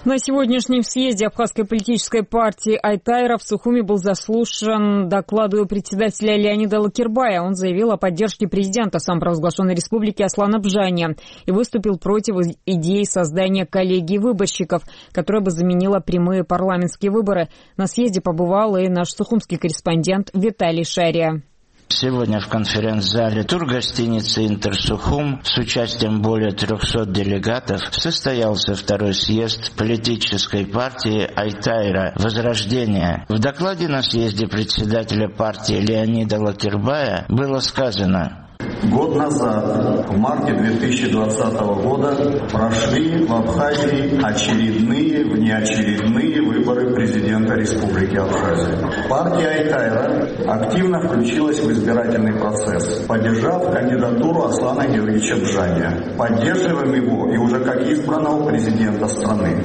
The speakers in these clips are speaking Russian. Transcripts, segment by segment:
На сегодняшнем съезде Абхазской политической партии Айтайра в Сухуми был заслушан доклад председателя Леонида Лакирбая. Он заявил о поддержке президента самопровозглашенной республики Аслана Бжания и выступил против идеи создания коллегии выборщиков, которая бы заменила прямые парламентские выборы. На съезде побывал и наш сухумский корреспондент Виталий Шария. Сегодня в конференц-зале тургостиницы «Интерсухум» с участием более 300 делегатов состоялся второй съезд политической партии Айтайра «Возрождение». В докладе на съезде председателя партии Леонида Лакирбая было сказано: год назад, в марте 2020 года, прошли в Абхазии очередные, внеочередные выборы президента Республики Абхазия. Партия Айтайра активно включилась в избирательный процесс, поддержав кандидатуру Аслана Георгиевича Бжания. Поддерживаем его и уже как избранного президента страны.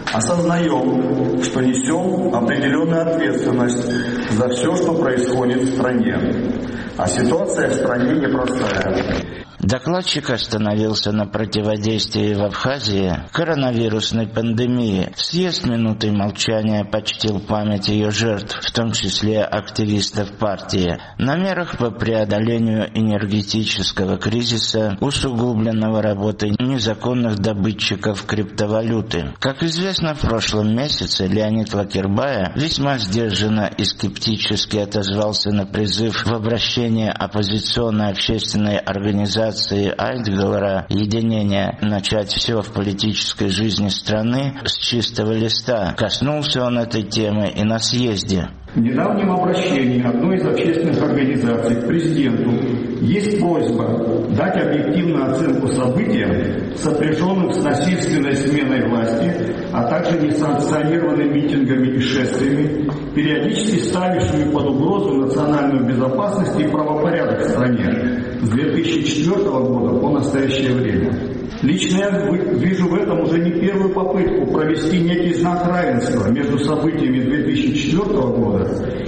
Осознаем, что несем определенную ответственность за все, что происходит в стране. А ситуация в стране непростая. Докладчик остановился на противодействии в Абхазии коронавирусной пандемии. Съезд минутой молчания почтил память ее жертв, в том числе активистов партии, на мерах по преодолению энергетического кризиса, усугубленного работой незаконных добытчиков криптовалюты. Как известно, в прошлом месяце Леонид Лакирбая весьма сдержанно и скептически отозвался на призыв в обращении оппозиционной общественной организации Айтгавара «Единение» начать все в политической жизни страны с чистого листа. Коснулся он этой темы и на съезде. В недавнем обращении одной из общественных организаций к президенту есть просьба дать объективную оценку событиям, сопряженным с насильственной сменой власти, а также несанкционированными митингами и шествиями, периодически ставившими под угрозу национальную безопасность и правопорядок в стране с 2004 года по настоящее время. Лично я вижу в этом уже не первую попытку провести некий знак равенства между событиями 2004 года,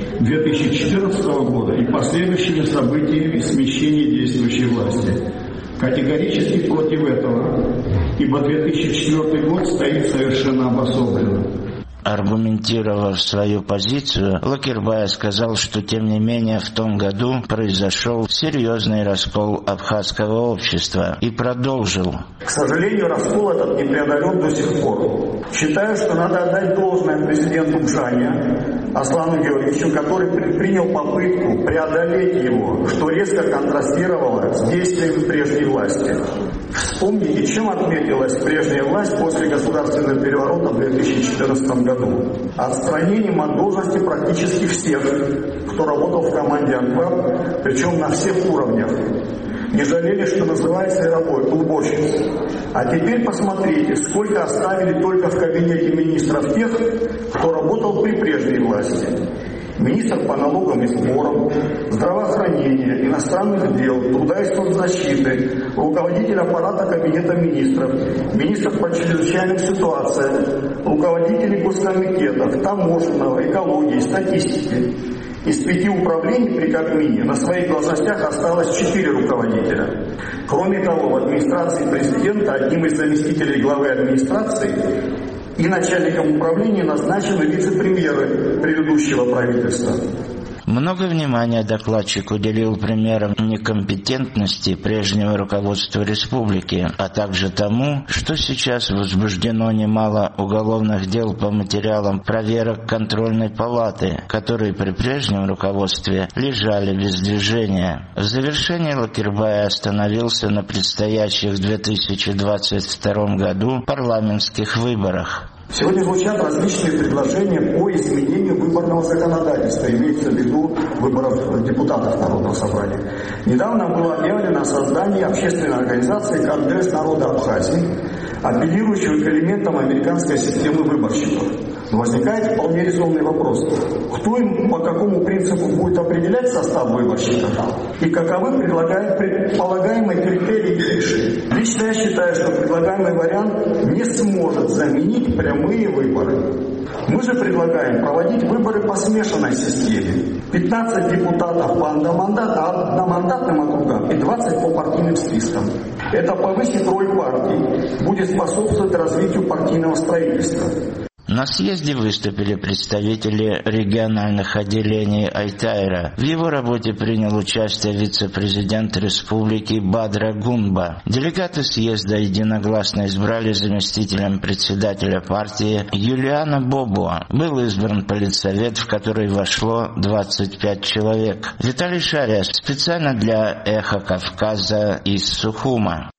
2014 года и последующими событиями смещения действующей власти. Категорически против этого, ибо 2004 год стоит совершенно обособленно. Аргументировав свою позицию, Лакирбай сказал, что тем не менее в том году произошел серьезный раскол абхазского общества, и продолжил: к сожалению, раскол этот не преодолен до сих пор. Считаю, что надо отдать должное президенту Бжания Аслану Георгиевичу, который предпринял попытку преодолеть его, что резко контрастировало с действиями прежней власти. Вспомните, чем отметилась прежняя власть после государственного переворота в 2014 году. Отстранением от должности практически всех, кто работал в команде Анвар, причем на всех уровнях. Не жалели, что называется, и работают уборщиц. А теперь посмотрите, сколько оставили только в кабинете министров тех, кто работал при прежней власти. Министр по налогам и сборам, здравоохранения, иностранных дел, труда и соцзащиты, руководитель аппарата кабинета министров, министр по чрезвычайным ситуациям, руководители госкомитетов, таможенного, экологии, статистики. Из 5 управлений при Кабмине на своих должностях осталось 4 руководителя. Кроме того, в администрации президента одним из заместителей главы администрации и начальником управления назначены вице-премьеры предыдущего правительства. Много внимания докладчик уделил примерам некомпетентности прежнего руководства республики, а также тому, что сейчас возбуждено немало уголовных дел по материалам проверок контрольной палаты, которые при прежнем руководстве лежали без движения. В завершении Лакирбай остановился на предстоящих в 2022 году парламентских выборах. Сегодня звучат различные предложения по изменению выборного законодательства, имеется в виду выборов депутатов Народного собрания. Недавно было объявлено о создании общественной организации «Конгресс народа Абхазии», апеллирующего к элементам американской системы выборщиков. Но возникает вполне резонный вопрос. Кто им по какому принципу будет определять состав выборщиков и каковы предполагаемые критерии их решения? Лично я считаю, что предлагаемый вариант не сможет заменить прямые выборы. Мы же предлагаем проводить выборы по смешанной системе. 15 депутатов по одномандатным округам и 20 по партийным спискам. Это повысит роль партий, будет способствовать развитию партийного строительства. На съезде выступили представители региональных отделений Айтайра. В его работе принял участие вице-президент республики Бадра Гунба. Делегаты съезда единогласно избрали заместителем председателя партии Юлиана Бобуа. Был избран политсовет, в который вошло 25 человек. Виталий Шария специально для «Эхо Кавказа» из Сухума.